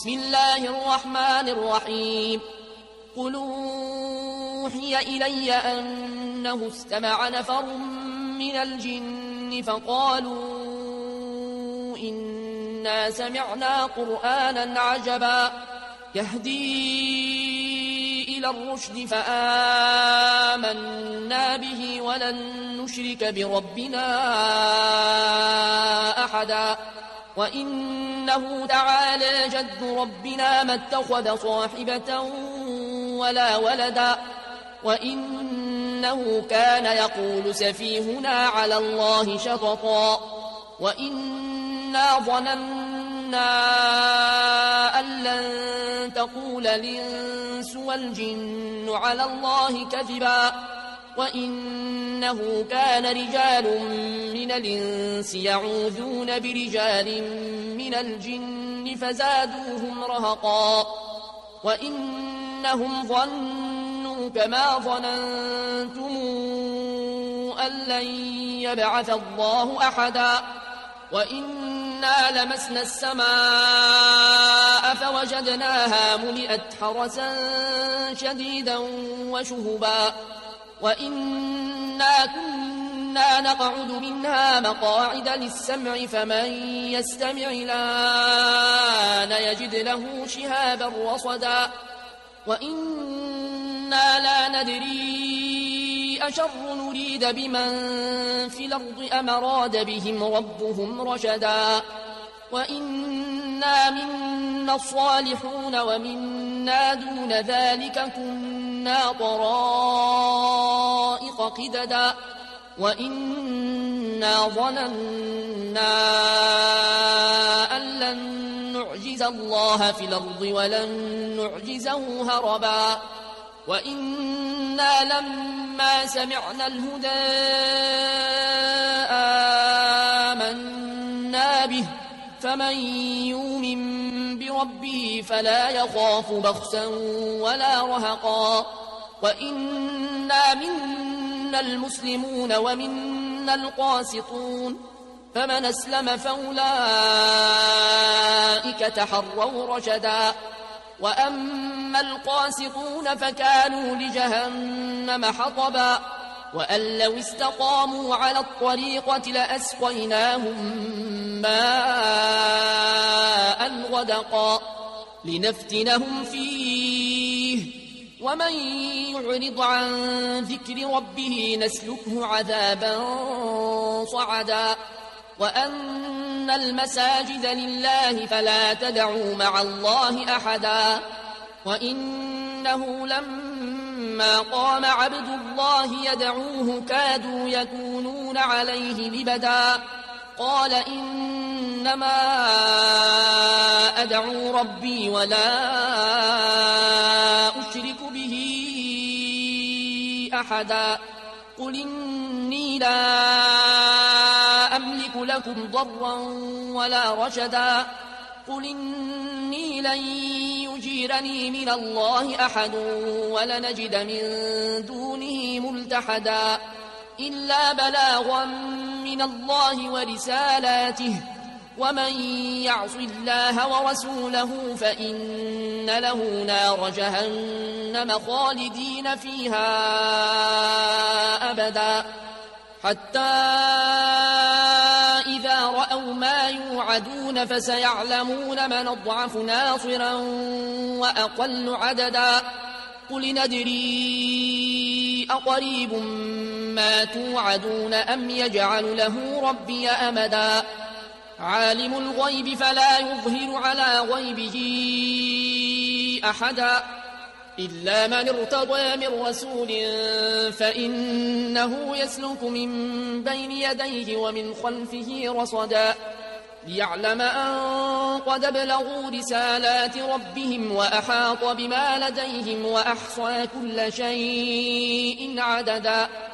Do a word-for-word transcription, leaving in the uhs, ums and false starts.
بسم الله الرحمن الرحيم قل أوحي إلي أنه استمع نفر من الجن فقالوا إنا سمعنا قرآنا عجبا يهدي إلى الرشد فآمنا به ولن نشرك بربنا أحدا وإنه تعالى جد ربنا ما اتخذ صاحبة ولا ولدا وإنه كان يقول سفيهنا على الله شططا وإنا ظننا أن لن تقول الإنس والجن على الله كذبا وإنه كان رجال من الإنس يعوذون برجال من الجن فزادوهم رهقا وإنهم ظنوا كما ظننتم أن لن يبعث الله أحدا وإنا لمسنا السماء فوجدناها ملئت حرسا شديدا وشهبا وإنا كنا نقعد منها مقاعد للسمع فمن يستمع الآن يجد له شهابا رصدا وإنا لا ندري أشر نريد بمن في الأرض أم أراد بهم ربهم رشدا وإنا منا الصالحون ومنا دون ذلك كنا طرائق قددا وإنا ظننا أن لن نعجز الله في الأرض ولن نعجزه هربا وإنا لما سمعنا الهدى آمنا به فمن يؤمن بربه فلا يخاف بخسا ولا رهقا وإنا منا المسلمون ومنا القاسطون فمن أسلم فأولئك تحروا رشدا وأما القاسطون فكانوا لجهنم حطبا وأن لو استقاموا على الطريقة لأسقيناهم ماء غدقا لنفتنهم فيه ومن يعرض عن ذكر ربه نسلكه عذابا صعدا وأن المساجد لله فلا تدعوا مع الله أحدا وإنه لما قام عبد الله يدعوه كادوا يكونون عليه لبدا قال إنما أدعو ربي ولا أشرك به أحدا قل إني لا أملك لكم ضرا ولا رشدا قل إني لن يجيرني من الله أحد ولنجد من دونه ملتحدا إلا بلاغا من الله ورسالاته ومن يعص الله ورسوله فإن له نار جهنم خالدين فيها أبدا حتى إذا رأوا ما يوعدون فسيعلمون من أضعف ناصرا وأقل عددا قل ندري أقريب ما توعدون أم يجعل له ربي أمدا عالم الغيب فلا يظهر على غيبه أحدا إلا من ارتضى من رسول فإنه يسلك من بين يديه ومن خلفه رصدا ليعلم أن قد بلغوا رسالات ربهم وأحاط بما لديهم وأحصى كل شيء عددا